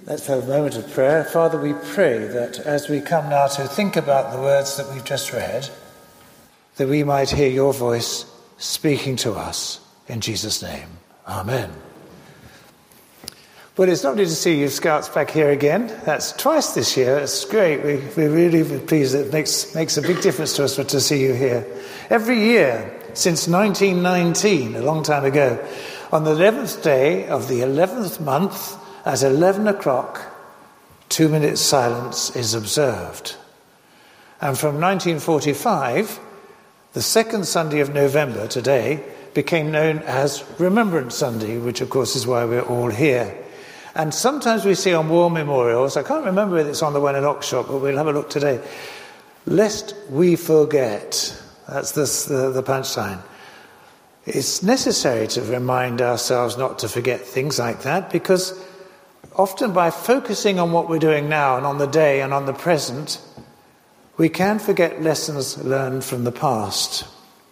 Let's have a moment of prayer. Father, we pray that as we come now to think about the words that we've just read, that we might hear your voice speaking to us. In Jesus' name, amen. Well, it's lovely to see you Scouts back here again. That's twice this year. It's great. We're really pleased. It makes a big difference to us to see you here. Every year since 1919, a long time ago, on the 11th day of the 11th month, at 11 o'clock, 2 minutes silence is observed. And from 1945, the second Sunday of November, today, became known as Remembrance Sunday, which of course is why we're all here. And sometimes we see on war memorials, I can't remember if it's on the one in Oxshott, but we'll have a look today, lest we forget. That's the punchline. It's necessary to remind ourselves not to forget things like that, because often by focusing on what we're doing now and on the day and on the present, we can forget lessons learned from the past.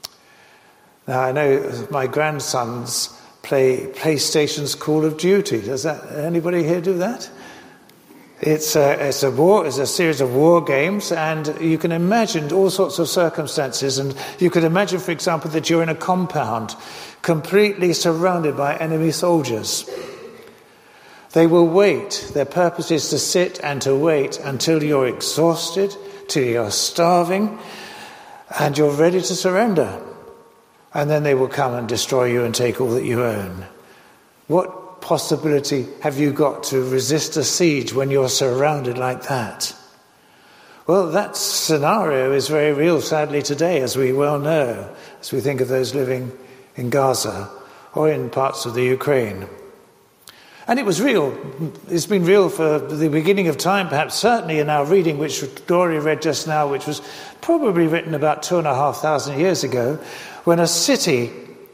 Now, I know my grandsons play PlayStation's Call of Duty. Does anybody here do that? It's a series of war games, and you can imagine all sorts of circumstances. And you could imagine, for example, that you're in a compound completely surrounded by enemy soldiers. They will wait. Their purpose is to sit and to wait until you're exhausted, till you're starving, and you're ready to surrender. And then they will come and destroy you and take all that you own. What possibility have you got to resist a siege when you're surrounded like that? Well, that scenario is very real, sadly, today, as we well know, as we think of those living in Gaza or in parts of the Ukraine. And it was real. It's been real for the beginning of time, perhaps certainly in our reading, which Gloria read just now, which was probably written about 2,500 years ago, when a city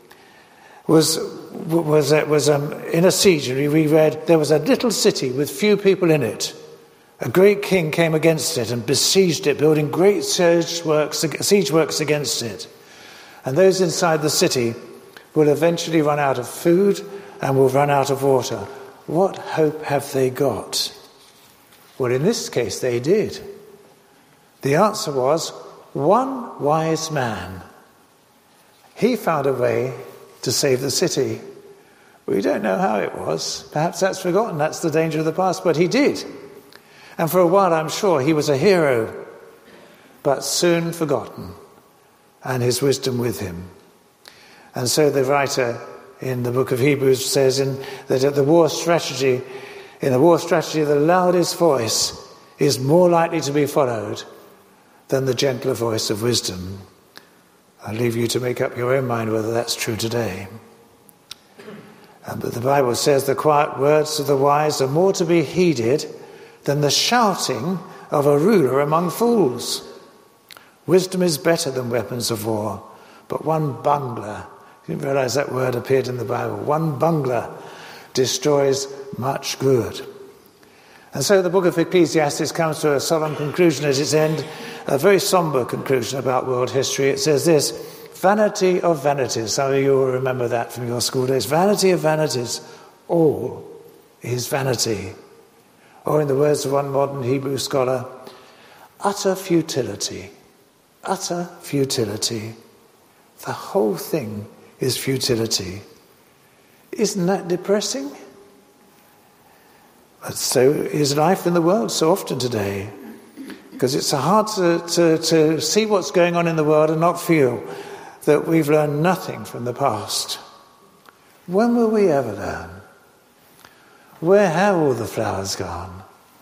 was in a siege. And we read, there was a little city with few people in it. A great king came against it and besieged it, building great siege works against it. And those inside the city will eventually run out of food and will run out of water. What hope have they got? Well, in this case, they did. The answer was one wise man. He found a way to save the city. We don't know how it was. Perhaps that's forgotten. That's the danger of the past. But he did. And for a while, I'm sure, he was a hero, but soon forgotten, and his wisdom with him. And so the writer in the book of Hebrews says that in the war strategy, the loudest voice is more likely to be followed than the gentler voice of wisdom. I'll leave you to make up your own mind whether that's true today. But the Bible says the quiet words of the wise are more to be heeded than the shouting of a ruler among fools. Wisdom is better than weapons of war, but one bungler, you didn't realize that word appeared in the Bible, one bungler destroys much good. And so the book of Ecclesiastes comes to a solemn conclusion at its end, a very somber conclusion about world history. It says this: vanity of vanities. Some of you will remember that from your school days. Vanity of vanities, all is vanity. Or in the words of one modern Hebrew scholar, utter futility. Utter futility. The whole thing is futility. Isn't that depressing? But so is life in the world so often today. Because it's so hard to see what's going on in the world and not feel that we've learned nothing from the past. When will we ever learn? Where have all the flowers gone?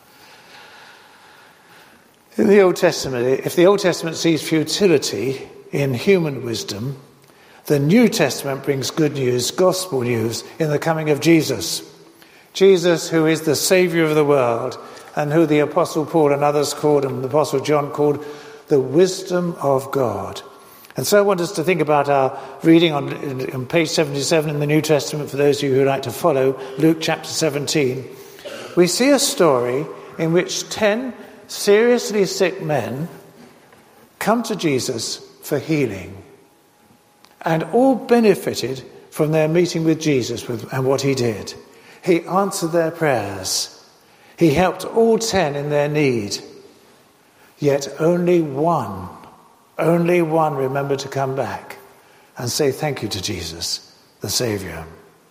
In the Old Testament, if the Old Testament sees futility in human wisdom, the New Testament brings good news, gospel news, in the coming of Jesus. Jesus, who is the Saviour of the world, and who the Apostle Paul and others called, and the Apostle John called, the wisdom of God. And so I want us to think about our reading on page 77 in the New Testament, for those of you who like to follow, Luke chapter 17. We see a story in which 10 seriously sick men come to Jesus for healing. And all benefited from their meeting with Jesus and what he did. He answered their prayers. He helped all 10 in their need. Yet only one remembered to come back and say thank you to Jesus, the Saviour.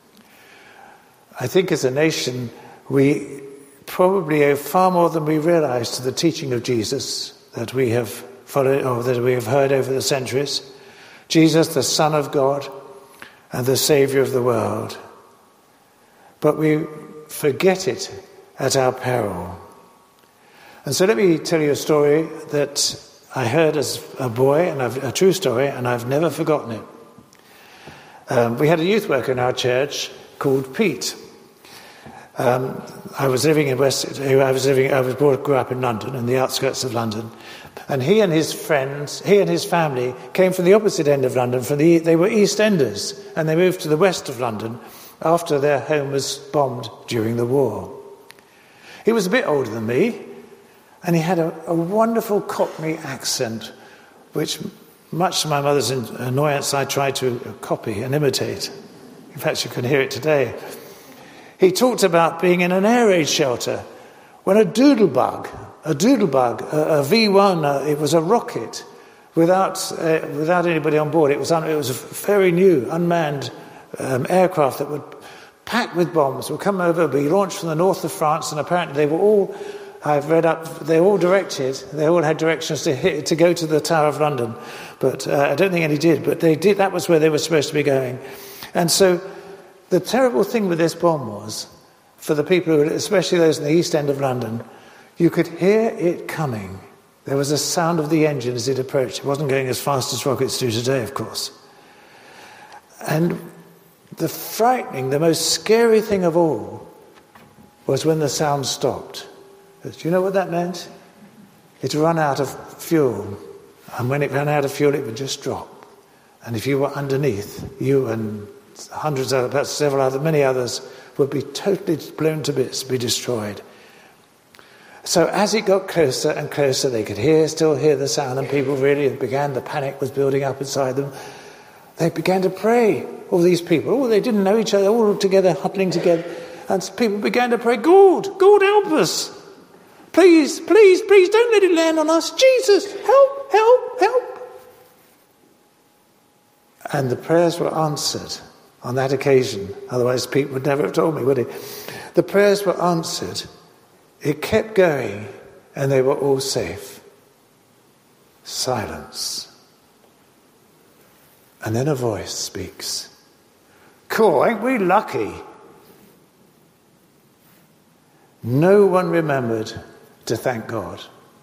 I think as a nation, we probably owe far more than we realise to the teaching of Jesus that we have followed, or that we have heard over the centuries. Jesus, the Son of God and the Saviour of the world. But we forget it at our peril. And so let me tell you a story that I heard as a boy, and a true story, and I've never forgotten it. We had a youth worker in our church called Pete. I was living in grew up in London, in the outskirts of London, and he and his family came from the opposite end of London. They were East Enders, and they moved to the west of London after their home was bombed during the war. He was a bit older than me, and he had a wonderful Cockney accent, which, much to my mother's annoyance, I tried to copy and imitate. In fact, you can hear it today. He talked about being in an air raid shelter when a doodlebug, a V1, it was a rocket without anybody on board. It was a very new unmanned aircraft that would packed with bombs would come over, be launched from the north of France, and apparently they were all, I've read up, they all had directions to go to the Tower of London, but I don't think any did, but they did. That was where they were supposed to be going. And so the terrible thing with this bomb was, for the people, especially those in the East End of London, you could hear it coming. There was a sound of the engine as it approached. It wasn't going as fast as rockets do today, of course. And the most scary thing of all was when the sound stopped. Do you know what that meant? It run out of fuel. And when it ran out of fuel, it would just drop. And if you were underneath, you and hundreds of, perhaps many others, would be totally blown to bits, be destroyed. So as it got closer and closer, they could still hear the sound, and people the panic was building up inside them. They began to pray, all these people. They didn't know each other, all together, huddling together. And people began to pray, God, help us. Please, don't let it land on us. Jesus, help. And the prayers were answered on that occasion. Otherwise, Pete would never have told me, would he? The prayers were answered. It kept going, and they were all safe. Silence. And then a voice speaks. Cool, ain't we lucky? No one remembered to thank God,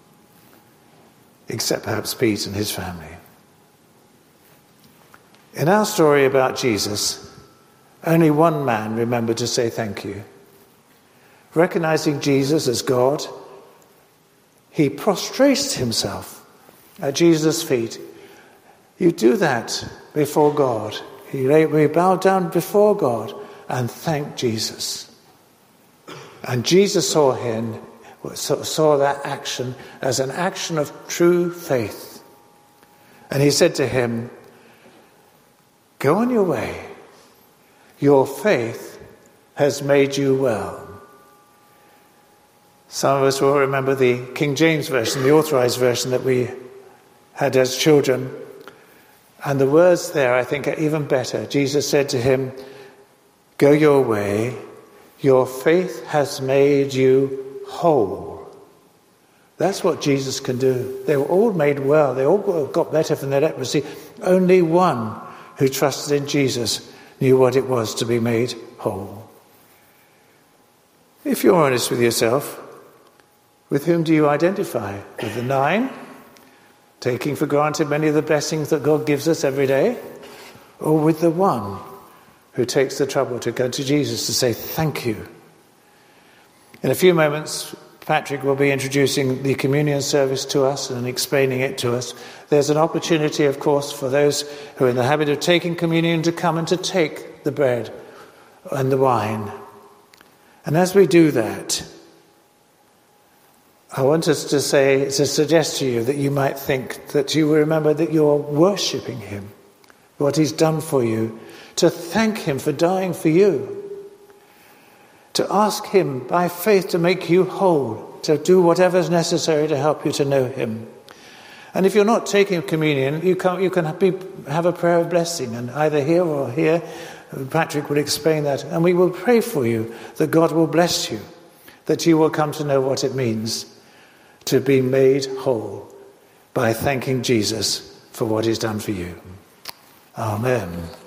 except perhaps Pete and his family. In our story about Jesus, only one man remembered to say thank you. Recognizing Jesus as God, he prostrates himself at Jesus' feet. You do that before God. We bow down before God and thank Jesus. And Jesus saw that action as an action of true faith. And he said to him, go on your way. Your faith has made you well. Some of us will remember the King James Version, the authorized version that we had as children. And the words there, I think, are even better. Jesus said to him, go your way. Your faith has made you whole. That's what Jesus can do. They were all made well. They all got better from their leprosy. Only one who trusted in Jesus knew what it was to be made whole. If you're honest with yourself, with whom do you identify? With the 9, taking for granted many of the blessings that God gives us every day? Or with the 1 who takes the trouble to go to Jesus to say thank you? In a few moments, Patrick will be introducing the communion service to us and explaining it to us. There's an opportunity, of course, for those who are in the habit of taking communion to come and to take the bread and the wine. And as we do that, I want us to suggest to you that you might think that you will remember that you're worshipping him, what he's done for you, to thank him for dying for you. to ask him by faith to make you whole, to do whatever is necessary to help you to know him. And if you're not taking communion, you can have a prayer of blessing, and either here or here, Patrick will explain that, and we will pray for you that God will bless you, that you will come to know what it means to be made whole by thanking Jesus for what he's done for you. Amen.